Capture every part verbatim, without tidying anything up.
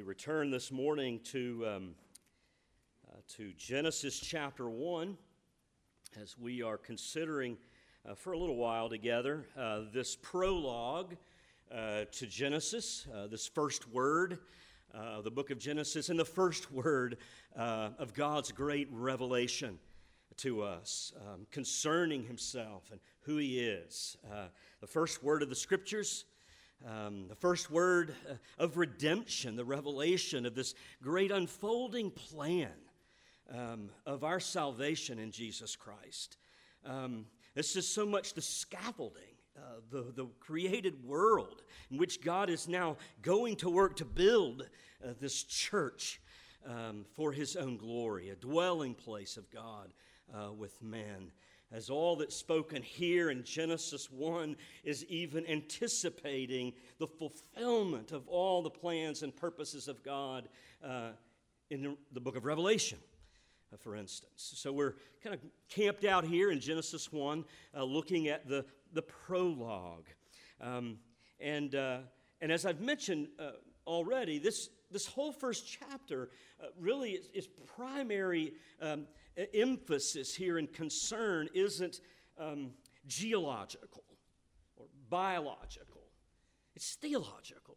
We return this morning to, um, uh, to Genesis chapter one as we are considering uh, for a little while together uh, this prologue uh, to Genesis, uh, this first word uh, of the book of Genesis, and the first word uh, of God's great revelation to us um, concerning himself and who he is. Uh, the first word of the Scriptures, Um, the first word uh, of redemption, the revelation of this great unfolding plan um, of our salvation in Jesus Christ. Um, this is so much the scaffolding, uh, the, the created world in which God is now going to work to build uh, this church um, for his own glory, a dwelling place of God uh, with man. As all that's spoken here in Genesis one is even anticipating the fulfillment of all the plans and purposes of God uh, in the book of Revelation, uh, for instance. So we're kind of camped out here in Genesis one, uh, looking at the, the prologue. Um, and, uh, and as I've mentioned uh, already, this This whole first chapter uh, really is, is primary um, emphasis here and concern isn't um, geological or biological. It's theological.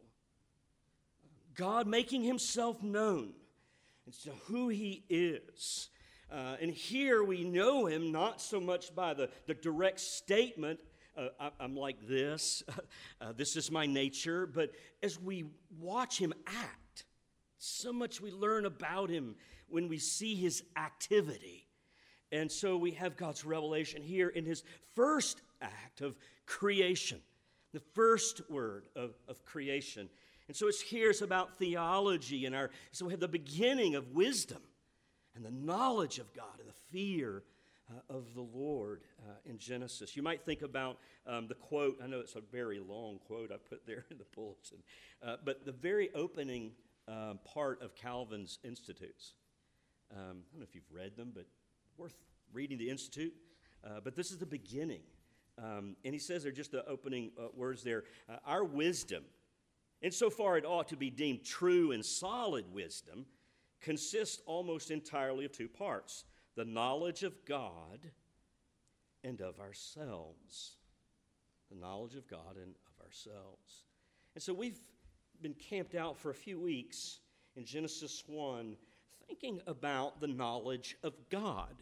God making himself known as to who he is. Uh, and here we know him not so much by the, the direct statement, uh, I, I'm like this, uh, this is my nature, but as we watch him act, so much we learn about him when we see his activity. And so we have God's revelation here in his first act of creation, the first word of, of creation. And so it's here, it's about theology, and our so we have the beginning of wisdom and the knowledge of God and the fear uh, of the Lord uh, in Genesis. You might think about um, the quote, I know it's a very long quote I put there in the bulletin, uh, but the very opening Um, part of Calvin's Institutes. Um, I don't know if you've read them, but worth reading the Institute. Uh, but this is the beginning. Um, and he says they're just the opening uh, words there. Uh, our wisdom, insofar it ought to be deemed true and solid wisdom, consists almost entirely of two parts: the knowledge of God and of ourselves. The knowledge of God and of ourselves. And so we've been camped out for a few weeks in Genesis one, thinking about the knowledge of God,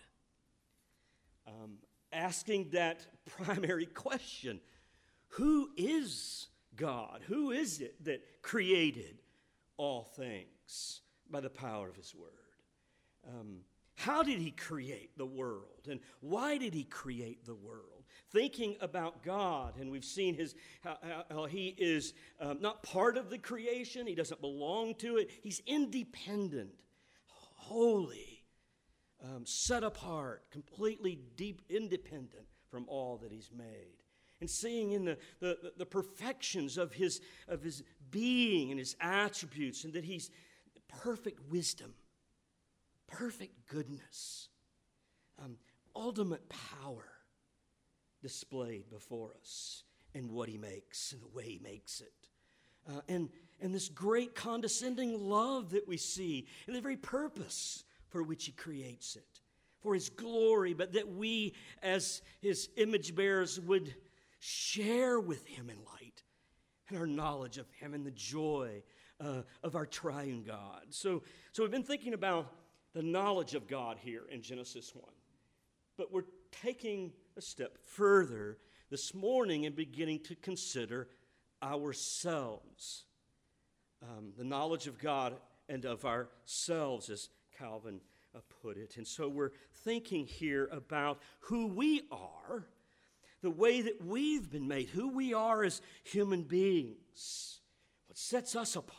um, asking that primary question: who is God? Who is it that created all things by the power of his word? Um, how did he create the world, and why did he create the world? Thinking about God, and we've seen his how, how he is um, not part of the creation. He doesn't belong to it. He's independent, holy, um, set apart, completely deep independent from all that he's made. And seeing in the, the, the perfections of his, of his being and his attributes, and that he's perfect wisdom, perfect goodness, um, ultimate power displayed before us, and what he makes and the way he makes it. Uh, and, and this great condescending love that we see, and the very purpose for which he creates it, for his glory, but that we as his image bearers would share with him in light and our knowledge of him and the joy uh, of our triune God. So, so we've been thinking about the knowledge of God here in Genesis one. But we're taking a step further this morning and beginning to consider ourselves. Um, the knowledge of God and of ourselves, as Calvin uh, put it. And so we're thinking here about who we are, the way that we've been made, who we are as human beings, what sets us apart.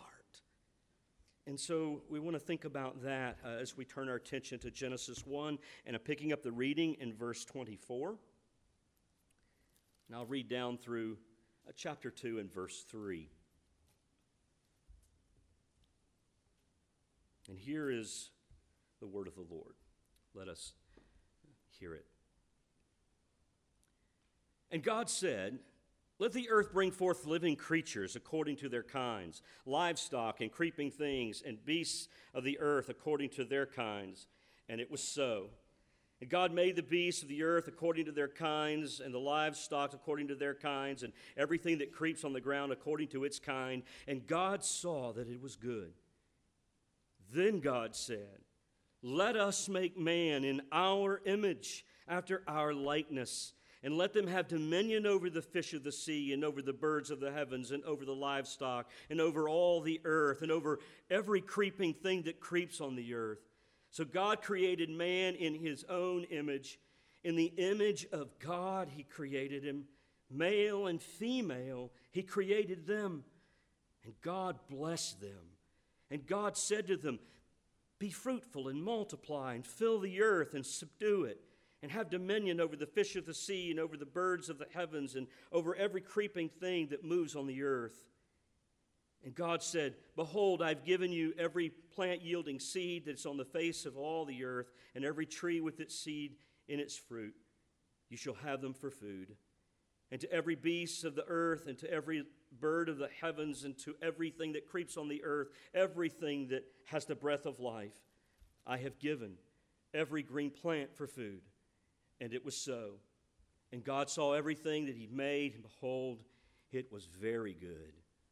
And so we want to think about that uh, as we turn our attention to Genesis one, and I'm picking up the reading in verse twenty-four. And I'll read down through uh, chapter two and verse three. And here is the word of the Lord. Let us hear it. And God said, Let the earth bring forth living creatures according to their kinds, livestock and creeping things, and beasts of the earth according to their kinds. And it was so. And God made the beasts of the earth according to their kinds, and the livestock according to their kinds, and everything that creeps on the ground according to its kind. And God saw that it was good. Then God said, "Let us make man in our image, after our likeness, and let them have dominion over the fish of the sea, and over the birds of the heavens, and over the livestock, and over all the earth, and over every creeping thing that creeps on the earth." So God created man in his own image. In the image of God he created him. Male and female he created them. And God blessed them. And God said to them, "Be fruitful and multiply, and fill the earth and subdue it, and have dominion over the fish of the sea, and over the birds of the heavens, and over every creeping thing that moves on the earth." And God said, "Behold, I've given you every plant yielding seed that's on the face of all the earth, and every tree with its seed in its fruit. You shall have them for food. And to every beast of the earth, and to every bird of the heavens, and to everything that creeps on the earth, everything that has the breath of life, I have given every green plant for food." And it was so. And God saw everything that he made, and behold, it was very good.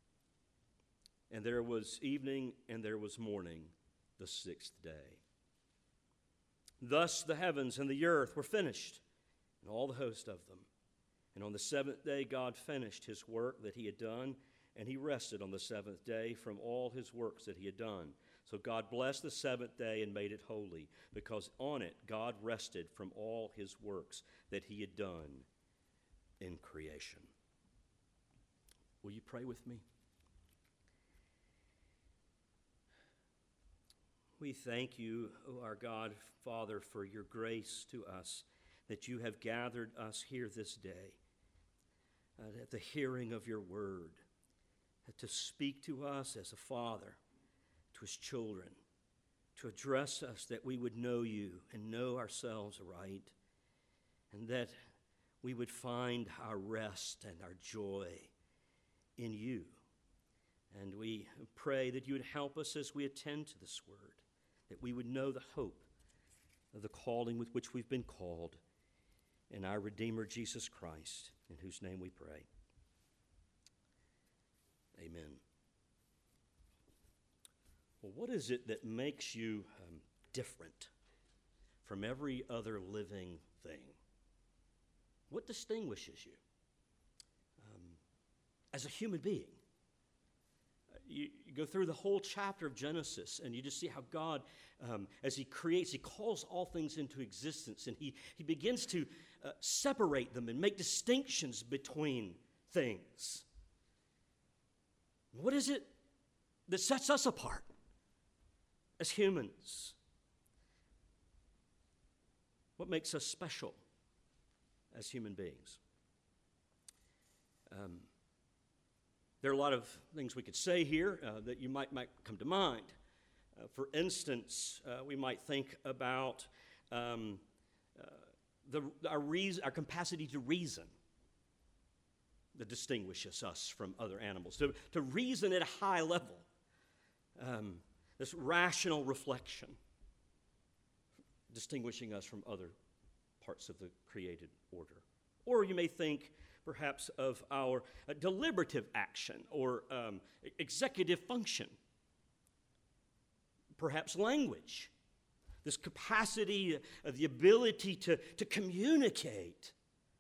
And there was evening and there was morning, the sixth day. Thus the heavens and the earth were finished, and all the host of them. And on the seventh day God finished his work that he had done, and he rested on the seventh day from all his works that he had done. So God blessed the seventh day and made it holy, because on it God rested from all his works that he had done in creation. Will you pray with me? We thank you, O our God, Father, for your grace to us, that you have gathered us here this day uh, at the hearing of your word, uh, to speak to us as a father to his children, to address us that we would know you and know ourselves right, and that we would find our rest and our joy in you. And we pray that you would help us as we attend to this word, that we would know the hope of the calling with which we've been called in our Redeemer, Jesus Christ, in whose name we pray. Amen. Well, what is it that makes you um, different from every other living thing? What distinguishes you um, as a human being? You, you go through the whole chapter of Genesis, and you just see how God, um, as he creates, he calls all things into existence, and he, he begins to uh, separate them and make distinctions between things. What is it that sets us apart as humans? What makes us special as human beings? Um, There are a lot of things we could say here uh, that you might, might come to mind. Uh, for instance, uh, we might think about um, uh, the, our, reason, our capacity to reason that distinguishes us from other animals, to, to reason at a high level, um, this rational reflection distinguishing us from other parts of the created order. Or you may think perhaps of our uh, deliberative action or um, executive function. Perhaps language, this capacity, uh, the ability to, to communicate.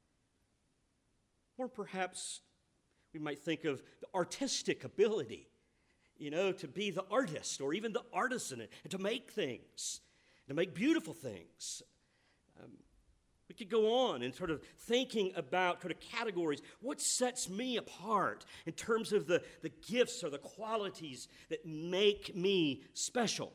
Or perhaps we might think of the artistic ability, you know, to be the artist or even the artisan and to make things, to make beautiful things. Um, We could go on and sort of thinking about sort of categories. What sets me apart in terms of the, the gifts or the qualities that make me special?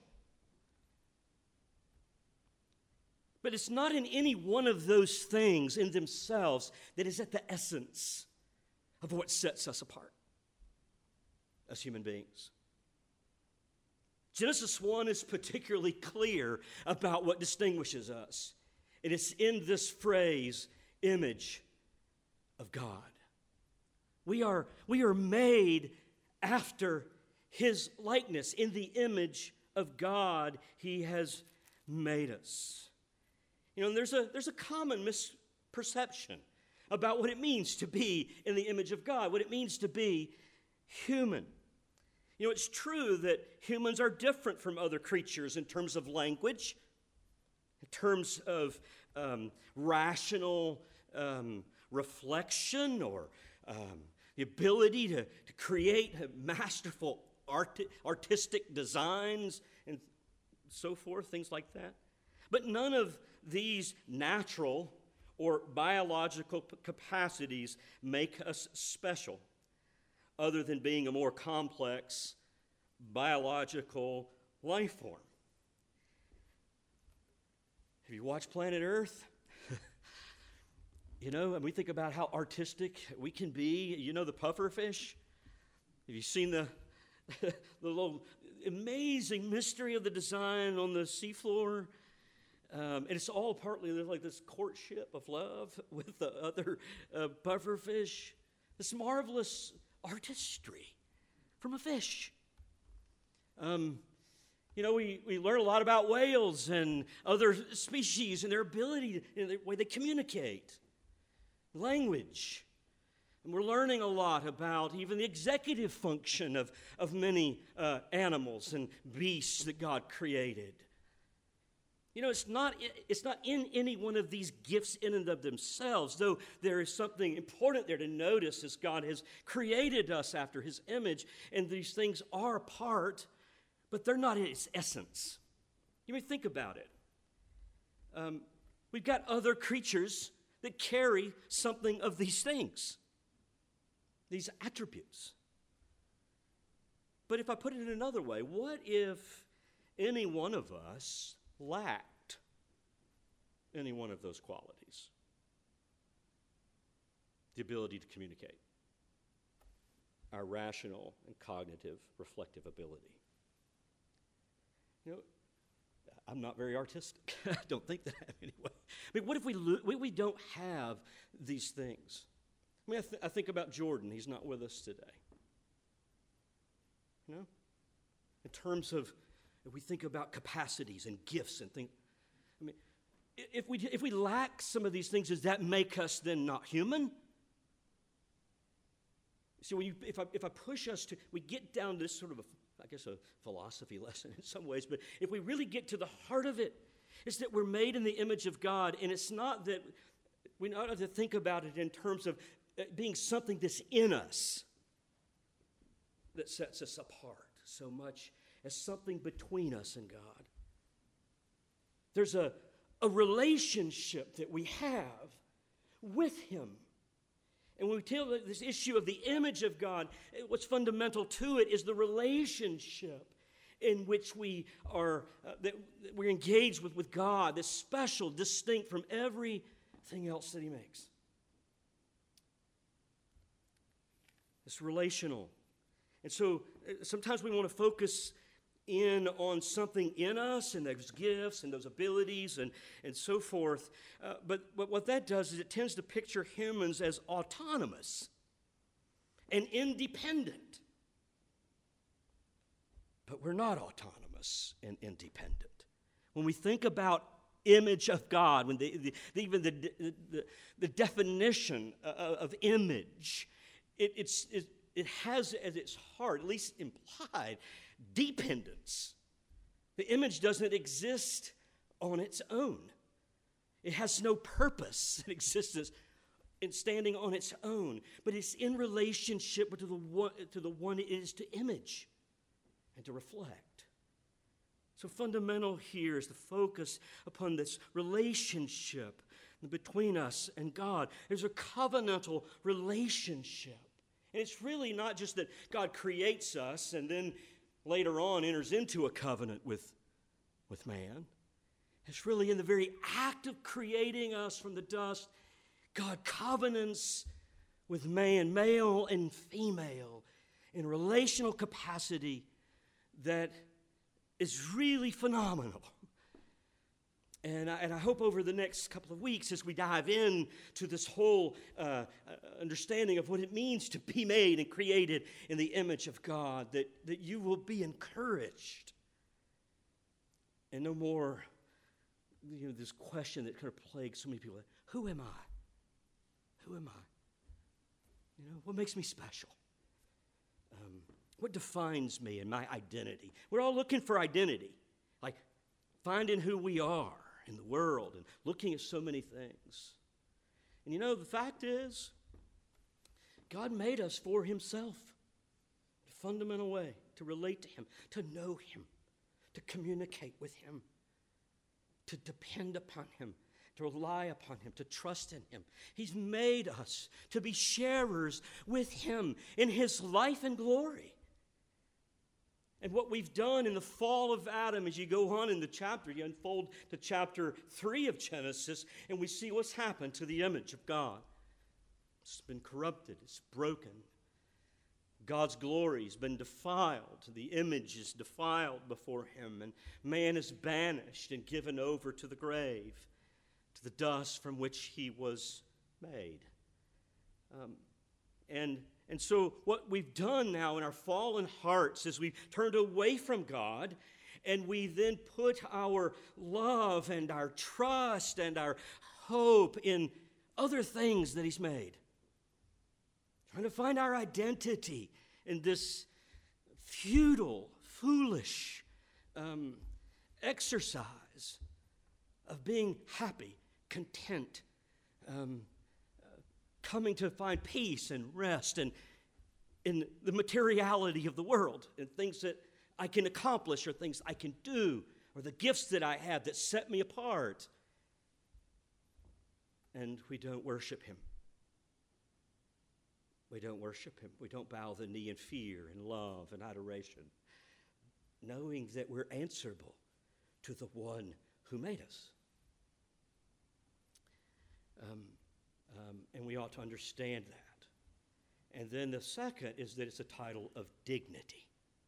But it's not in any one of those things in themselves that is at the essence of what sets us apart as human beings. Genesis one is particularly clear about what distinguishes us. It is in this phrase, image of God. We are, we are made after His likeness. In the image of God, He has made us. You know, there's a, there's a common misperception about what it means to be in the image of God, what it means to be human. You know, it's true that humans are different from other creatures in terms of language, in terms of um, rational um, reflection, or um, the ability to, to create masterful art, artistic designs and so forth, things like that. But none of these natural or biological capacities make us special, other than being a more complex biological life form. Have you watched Planet Earth? You know, and we think about how artistic we can be. You know the pufferfish? Have you seen the, the little amazing mystery of the design on the seafloor? Um, and it's all partly like this courtship of love with the other uh, pufferfish. This marvelous artistry from a fish. Um, you know, we, we learn a lot about whales and other species and their ability, and the way they communicate. Language. And we're learning a lot about even the executive function of, of many uh, animals and beasts that God created. You know, it's not, it's not in any one of these gifts in and of themselves, though there is something important there to notice as God has created us after His image, and these things are a part, but they're not in its essence. You may think about it. Um, we've got other creatures that carry something of these things, these attributes. But if I put it in another way, what if any one of us lacked any one of those qualities? The ability to communicate, our rational and cognitive reflective ability. You know, I'm not very artistic. I don't think that I am anyway. I mean, what if we lo- we don't have these things? I mean, I, th- I think about Jordan. He's not with us today. You know, in terms of, if we think about capacities and gifts and things, I mean, if we if we lack some of these things, does that make us then not human? See, when you, if I if I push us to, we get down this sort of a, I guess a philosophy lesson in some ways, but if we really get to the heart of it, it's that we're made in the image of God, and it's not that we not have to think about it in terms of being something that's in us that sets us apart so much as something between us and God. There's a, a relationship that we have with Him. And when we tell this issue of the image of God, what's fundamental to it is the relationship in which we are, uh, that we're engaged with, with God, that's special, distinct from everything else that He makes. It's relational. And so uh, sometimes we want to focus in on something in us and those gifts and those abilities and, and so forth. Uh, but, but what that does is it tends to picture humans as autonomous and independent. But we're not autonomous and independent. When we think about image of God, when the, the, even the, the, the definition of, of image, it, it's, it, it has at its heart, at least implied, dependence. The image doesn't exist on its own. It has no purpose in existence in standing on its own, but it's in relationship to the one, to the one it is to image and to reflect. So fundamental here is the focus upon this relationship between us and God. There's a covenantal relationship. And it's really not just that God creates us and then later on enters into a covenant with, with man. It's really in the very act of creating us from the dust, God covenants with man, male and female, in relational capacity that is really phenomenal. And I, and I hope over the next couple of weeks, as we dive in to this whole uh, understanding of what it means to be made and created in the image of God, that, that you will be encouraged. And no more, you know, this question that kind of plagues so many people. Who am I? Who am I? You know, what makes me special? Um, what defines me and my identity? We're all looking for identity, like finding who we are in the world and looking at so many things. And you know, the fact is, God made us for himself, in a fundamental way, to relate to him, to know him, to communicate with him, to depend upon him, to rely upon him, to trust in him. He's made us to be sharers with him in his life and glory. And what we've done in the fall of Adam, as you go on in the chapter, you unfold to chapter three of Genesis, and we see what's happened to the image of God. It's been corrupted, it's broken. God's glory has been defiled. The image is defiled before him, and man is banished and given over to the grave, to the dust from which he was made. Um, and And so what we've done now in our fallen hearts is we've turned away from God, and we then put our love and our trust and our hope in other things that he's made. Trying to find our identity in this futile, foolish um, exercise of being happy, content, um coming to find peace and rest and in the materiality of the world and things that I can accomplish or things I can do or the gifts that I have that set me apart. And we don't worship him. We don't worship him. We don't bow the knee in fear and love and adoration, knowing that we're answerable to the one who made us. Um, Um, and we ought to understand that. And then the second is that it's a title of dignity.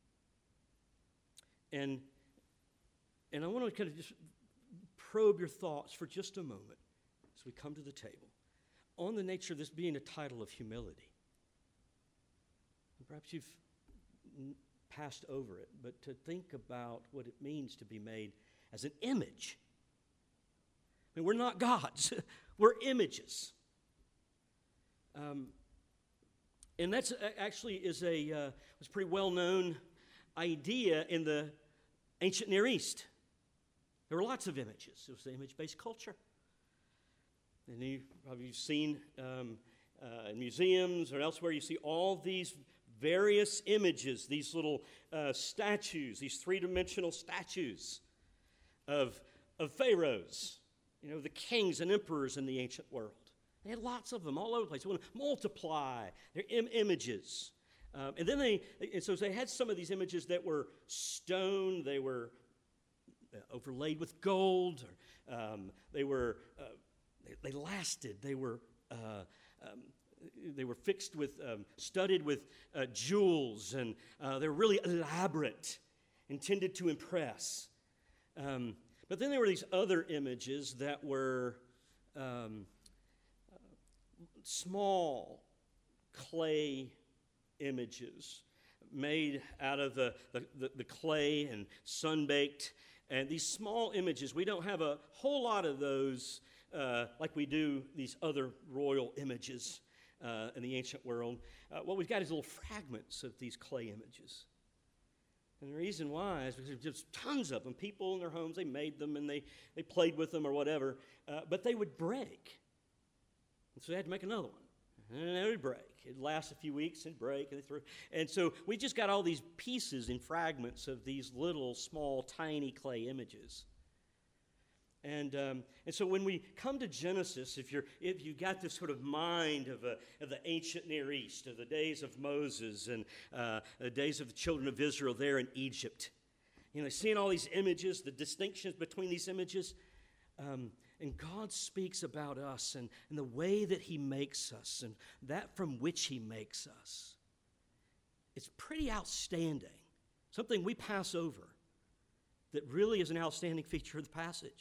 And, and I want to kind of just probe your thoughts for just a moment as we come to the table on the nature of this being a title of humility. And perhaps you've n- passed over it, but to think about what it means to be made as an image. I mean, we're not gods. We're images. Um, and that's actually is a uh, was a pretty well-known idea in the ancient Near East. There were lots of images. It was the image-based culture. And you probably you've seen um, uh, in museums or elsewhere, you see all these various images, these little uh, statues, these three-dimensional statues of, of pharaohs, you know, the kings and emperors in the ancient world. They had lots of them all over the place. They want to multiply their Im- images. Um, and then they, and so they had some of these images that were stone, they were uh, overlaid with gold, or, um, they were, uh, they, they lasted, they were, uh, um, they were fixed with, um, studded with uh, jewels, and uh, they were really elaborate, intended to impress. Um, but then there were these other images that were um, small clay images made out of the, the, the, the clay and sun-baked. And these small images, we don't have a whole lot of those uh, like we do these other royal images uh, in the ancient world. Uh, what we've got is little fragments of these clay images. And the reason why is because there's just tons of them. People in their homes, they made them and they, they played with them or whatever, uh, but they would break. And so they had to make another one. And it would break. It'd last a few weeks and break. And, they threw, and so we just got all these pieces and fragments of these little, small, tiny clay images. And um, and so when we come to Genesis, if you're if you got this sort of mind of, a, of the ancient Near East, of the days of Moses and uh, the days of the children of Israel there in Egypt, you know, seeing all these images, the distinctions between these images, um, and God speaks about us and, and the way that he makes us and that from which he makes us. It's pretty outstanding, something we pass over that really is an outstanding feature of the passage.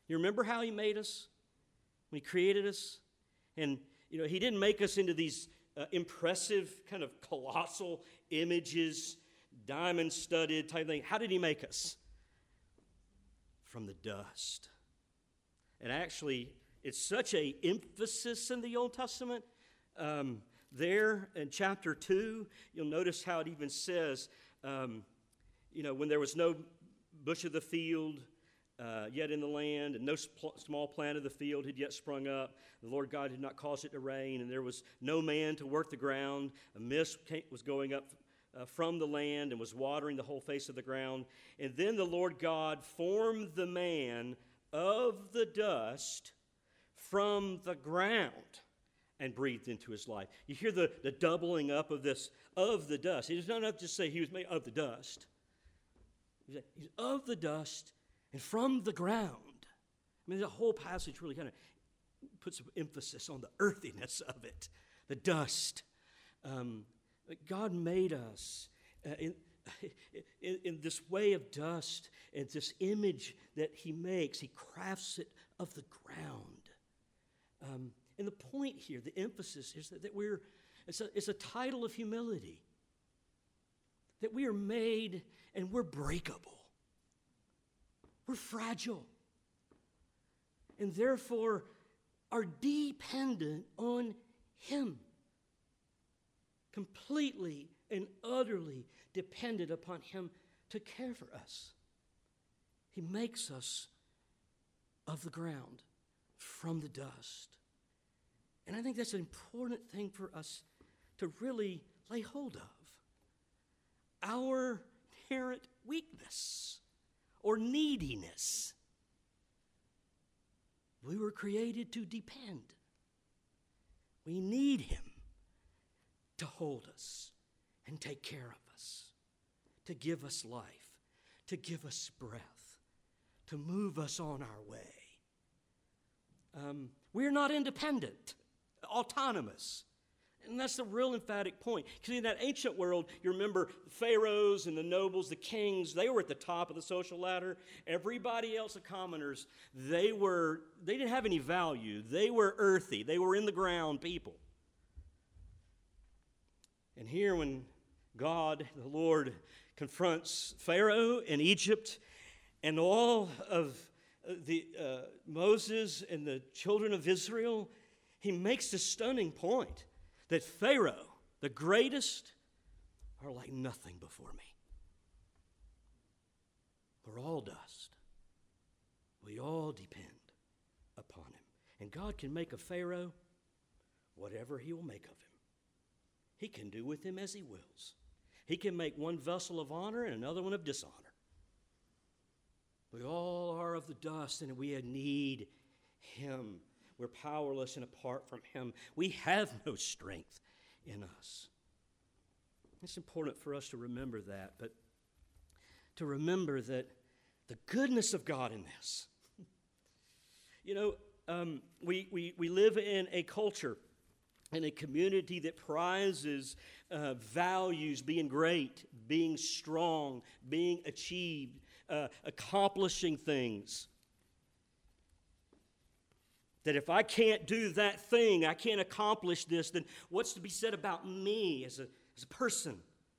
You remember how he made us? When he created us? And, you know, he didn't make us into these uh, impressive, kind of colossal images, diamond-studded type thing. How did he make us? From the dust. And actually, it's such a emphasis in the Old Testament. Um, there in chapter two, you'll notice how it even says, um, you know, when there was no bush of the field uh, yet in the land, and no sp- small plant of the field had yet sprung up, the Lord God did not cause it to rain, and there was no man to work the ground. A mist came, was going up uh, from the land and was watering the whole face of the ground. And then the Lord God formed the man of the dust from the ground and breathed into his life. You hear the, the doubling up of this, of the dust. It is not enough to say he was made of the dust. He's of the dust and from the ground. I mean, the whole passage really kind of puts some emphasis on the earthiness of it, the dust. Um, God made us uh, in, in, in this way of dust, and this image that he makes, he crafts it of the ground. Um, and the point here, the emphasis is that, that we're, it's a, it's a title of humility, that we are made and we're breakable. We're fragile. And therefore are dependent on him. Completely and utterly dependent upon him to care for us. He makes us of the ground, from the dust. And I think that's an important thing for us to really lay hold of. Our inherent weakness or neediness. We were created to depend. We need him to hold us and take care of us, to give us life, to give us breath, to move us on our way. Um, we're not independent, autonomous. And that's the real emphatic point. Because in that ancient world, you remember the pharaohs and the nobles, the kings, they were at the top of the social ladder. Everybody else, the commoners, they were, they didn't have any value. They were earthy. They were in the ground people. And here when God, the Lord, confronts Pharaoh in Egypt and all of the uh, Moses and the children of Israel, he makes this stunning point that Pharaoh, the greatest, are like nothing before me. We're all dust. We all depend upon him. And God can make of Pharaoh whatever he will make of him. He can do with him as he wills. He can make one vessel of honor and another one of dishonor. We all are of the dust, and we need him. We're powerless and apart from him. We have no strength in us. It's important for us to remember that, but to remember that the goodness of God in this. You know, um, we, we, we live in a culture, in a community that prizes, uh, values being great, being strong, being achieved, uh, accomplishing things. That if I can't do that thing, I can't accomplish this, then what's to be said about me as a, as a person?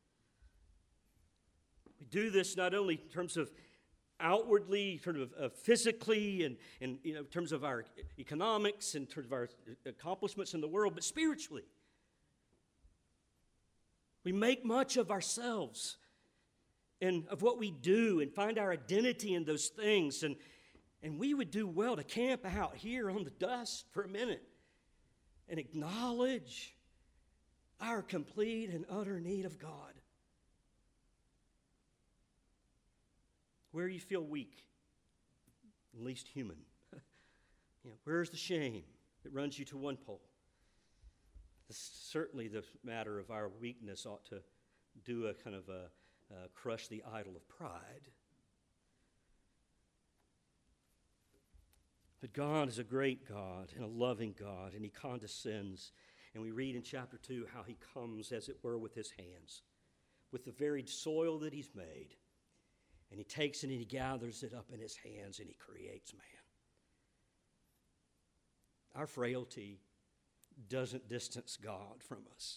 We do this not only in terms of outwardly, sort of uh, physically, and, and you know, in terms of our economics, in terms of our accomplishments in the world, but spiritually. We make much of ourselves and of what we do and find our identity in those things. And, and we would do well to camp out here on the dust for a minute and acknowledge our complete and utter need of God. Where you feel weak, at least human. You know, where's the shame that runs you to one pole? This, certainly the matter of our weakness ought to do a kind of a uh, crush the idol of pride. But God is a great God and a loving God, and he condescends. And we read in chapter two how he comes, as it were, with his hands, with the very soil that he's made. And he takes it and he gathers it up in his hands and he creates man. our frailty doesn't distance God from us.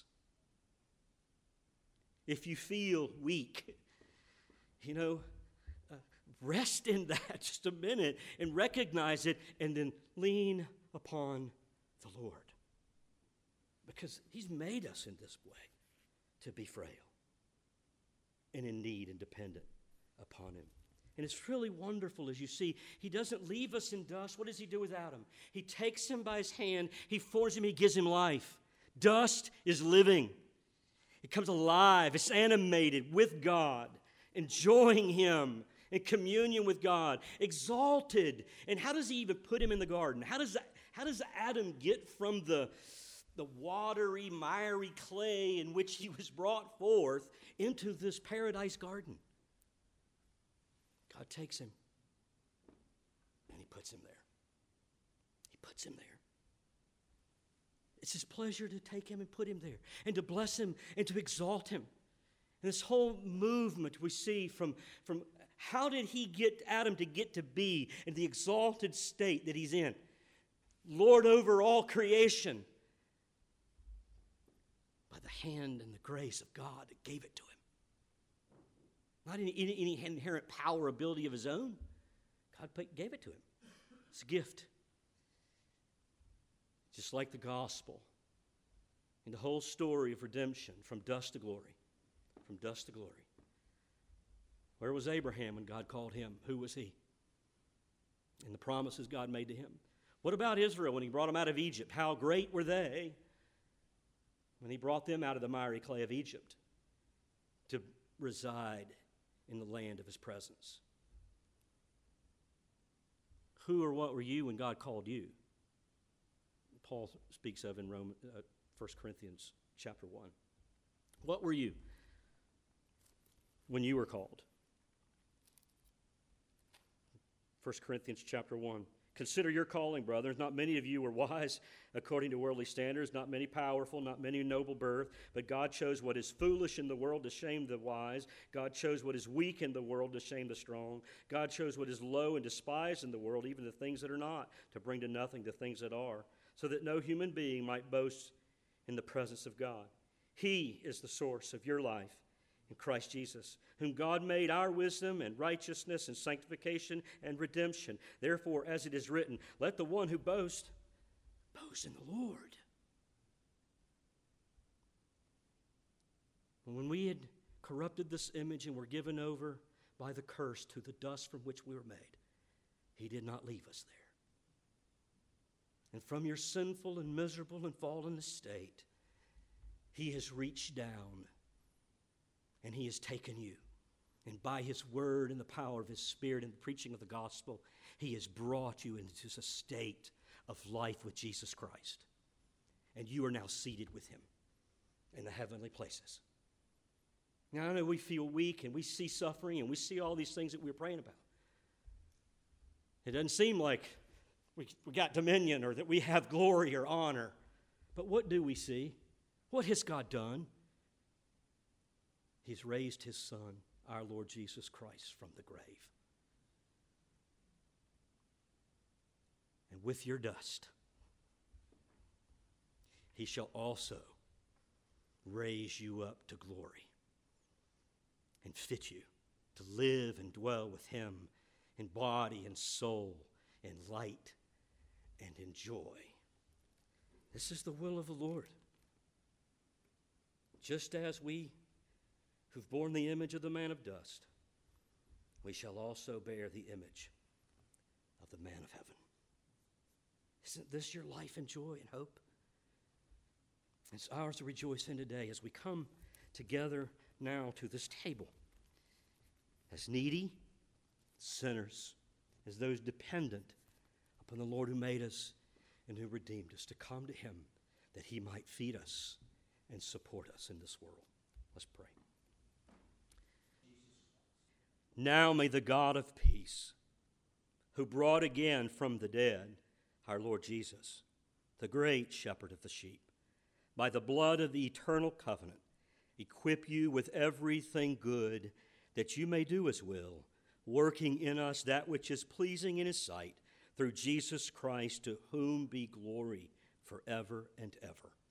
If you feel weak, you know, uh, rest in that just a minute and recognize it, and then lean upon the Lord. Because He's made us in this way to be frail and in need and dependent upon Him. And it's really wonderful as you see, He doesn't leave us in dust. What does He do with Adam? He takes him by his hand, He forms him, He gives him life. Dust is living. It comes alive. It's animated with God, enjoying Him in communion with God, exalted. And how does He even put him in the garden? How does, how does Adam get from the, the watery, miry clay in which he was brought forth into this paradise garden? God takes him and He puts him there. He puts him there. It's His pleasure to take him and put him there and to bless him and to exalt him. And this whole movement we see from, from how did He get Adam to get to be in the exalted state that he's in? Lord over all creation. By the hand and the grace of God that gave it to him. Not any, any, any inherent power, ability of his own. God gave it to him. It's a gift. Just like the gospel and the whole story of redemption from dust to glory. From dust to glory. Where was Abraham when God called him? Who was he? And the promises God made to him. What about Israel when He brought them out of Egypt? How great were they when He brought them out of the miry clay of Egypt to reside in the land of His presence? Who or what were you when God called you? Paul speaks of in Roman, uh, First Corinthians chapter one. What were you when you were called? First Corinthians chapter one. Consider your calling, brothers. Not many of you were wise according to worldly standards, not many powerful, not many noble birth, but God chose what is foolish in the world to shame the wise. God chose what is weak in the world to shame the strong. God chose what is low and despised in the world, even the things that are not, to bring to nothing the things that are, so that no human being might boast in the presence of God. He is the source of your life in Christ Jesus, whom God made our wisdom and righteousness and sanctification and redemption. Therefore, as it is written, let the one who boasts, boast in the Lord. When we had corrupted this image and were given over by the curse to the dust from which we were made, He did not leave us there. And from your sinful and miserable and fallen estate, He has reached down and He has taken you. And by His word and the power of His Spirit and the preaching of the gospel, He has brought you into a state of life with Jesus Christ. And you are now seated with Him in the heavenly places. Now, I know we feel weak and we see suffering and we see all these things that we were praying about. It doesn't seem like we, we got dominion or that we have glory or honor. But what do we see? What has God done? He's raised His Son, our Lord Jesus Christ, from the grave. And with your dust, He shall also raise you up to glory and fit you to live and dwell with Him in body and soul, in light and in joy. This is the will of the Lord. Just as we who've borne the image of the man of dust, we shall also bear the image of the man of heaven. Isn't this your life and joy and hope? It's ours to rejoice in today as we come together now to this table as needy sinners, as those dependent upon the Lord who made us and who redeemed us, to come to Him that He might feed us and support us in this world. Let's pray. Now may the God of peace, who brought again from the dead our Lord Jesus, the great shepherd of the sheep, by the blood of the eternal covenant, equip you with everything good, that you may do His will, working in us that which is pleasing in His sight, through Jesus Christ, to whom be glory forever and ever.